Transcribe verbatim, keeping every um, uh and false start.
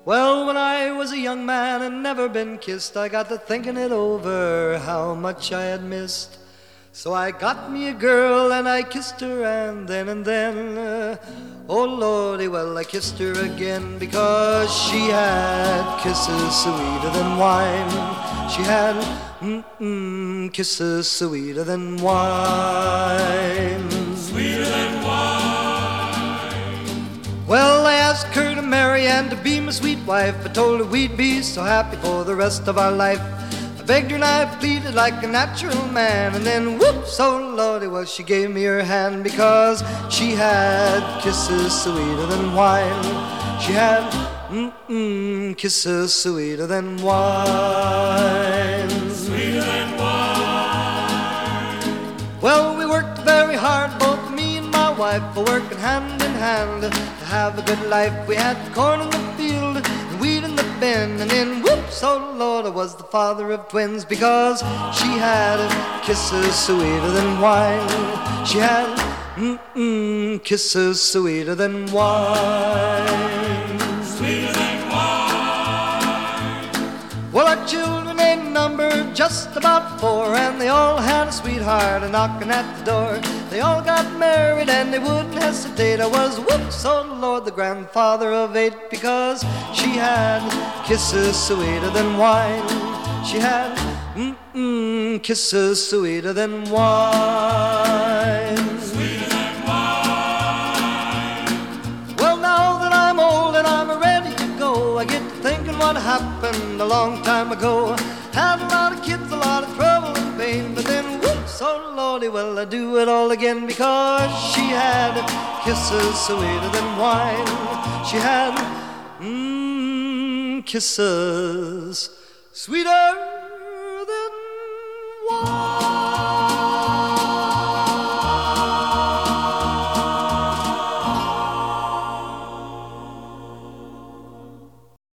Well, when I was a young man and never been kissed, I got to thinking it over, how much I had missed. So I got me a girl and I kissed her, and then and then, uh, oh Lordy, well I kissed her again, because she had kisses sweeter than wine. She had mm-mm, kisses sweeter than wine. Sweeter than wine. Well, I asked her to marry and to be my sweet wife. I told her we'd be so happy for the rest of our life. I begged her and I pleaded like a natural man, and then whoops, oh Lordy, well she gave me her hand, because she had kisses sweeter than wine. She had mm-mm, kisses sweeter than wine. Sweeter than wine. Well, we worked very hard, both me and my wife, for working hand in hand to have a good life. We had corn in the field and wheat in the bin, and then whoops, oh Lord, I was the father of twins, because she had kisses sweeter than wine. She had mm-mm, kisses sweeter than wine. Sweeter than wine. Well, our children ain't numbered just about four, and they all had a sweetheart a knocking at the door. They all got married and they wouldn't hesitate. I was, whoops, oh Lord, the grandfather of eight, because she had kisses sweeter than wine. She had mm-mm, kisses sweeter than wine. Sweeter than wine. Well, now that I'm old and I'm ready to go, I get to thinking what happened a long time ago. Had a lot of kids, a lot of trouble and pain, but then whoops, oh Lordy, well I do it all again, because she had kisses sweeter than wine. She had mmm, kisses sweeter